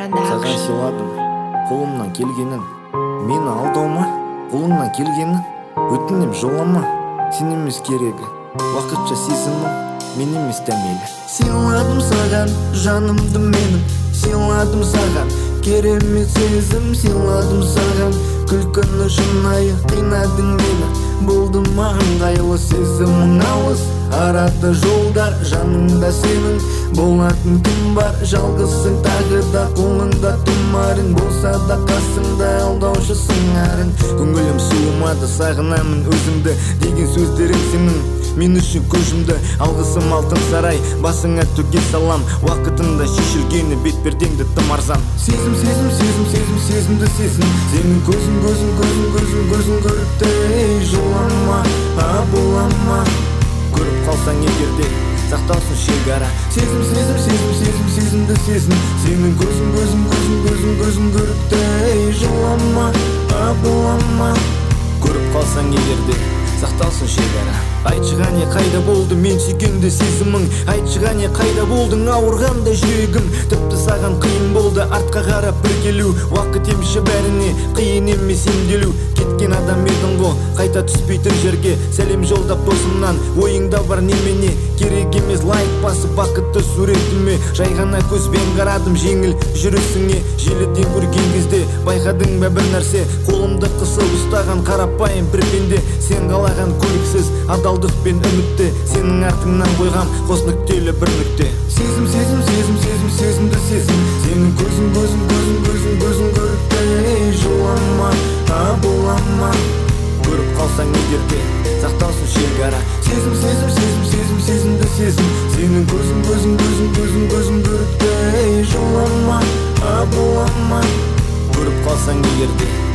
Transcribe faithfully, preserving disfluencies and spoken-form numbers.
Саған сыйладым қолымнан келгенін, мені алдаума, қолыңнан келгенін. Өтінем жолама, сен емес керегі, уақытша сезімім, мен емес дәмелі. Сыйладым саған жанымды менің, сыйладым саған керемет сезім, сыйладым саған күлкіні шынайы, қинадың мені, болды маған қайлы сезімің алыс. Арада жолдар, жаныңда сенің болатын кім бар, жалғызсың тағы да, қолыңда тұмарың болса да, қасыңда алдаушысың әрін. Көңілім суымады, сағынамын өзіңді деген сөздерің сенің мен үшін көзімді. Алғысым алтын сарай, басыңа төге салам, уақытында шешілгені бетпердеңді тым арзан. Сезім, сезім, сезім, сезім, сезімді сезім, сенің көзің, көзің, көзің, көзің, көзің көрікті. Ей, жылама, а болама, көріп қалсаң егерде сақталсын шекара. Сезім, сезім, сезім, сезім, сезімді сезім, сенің көзің, көзің, көзің, көзің, көзің көрікті. Ей, жылама, а болама, көріп қалсаң егерде сақталсын шекара. Айтшы ғане қайда болды мен сүйгенде сезімің, айтшы ғане қайда болдың ауырғанда жүрегім. Тіпті саған қиын болды артқа қарап бір келу, уақыт емші бәріне қиын емес емделу. Кеткен адам едің ғой қайта түспейтін жерге, сәлем жолдап досымнан, ойыңда бар немене, керек емес лайк басып бақытты суретіме. Жай ғана көзбен қарадым жеңіл жүрісіңе, желіден көрген кезде байқадың ба бір нәрсе, қолымды қысып ұстаған қарапайым бір пенде. Сен қалаған көліксіз адалдық пен үмітті, сенің артыңнан қойғам қос нүктелі бір нүкте. Сезім, сезім, сезім, сезім, сезімді сезім, сенің көзің, көзің, көзің, көзің, көзің көрікті. Ей, жылама, а болама, көріп қалсаң егерде сақталсын шекара. Сезім, сезім, сезім, сезім, сезімді сезім, сенің көзің, көзің, көзің, көзің, көзің көрікті. Ей, жылама, а болама, көріп қалсаң егерде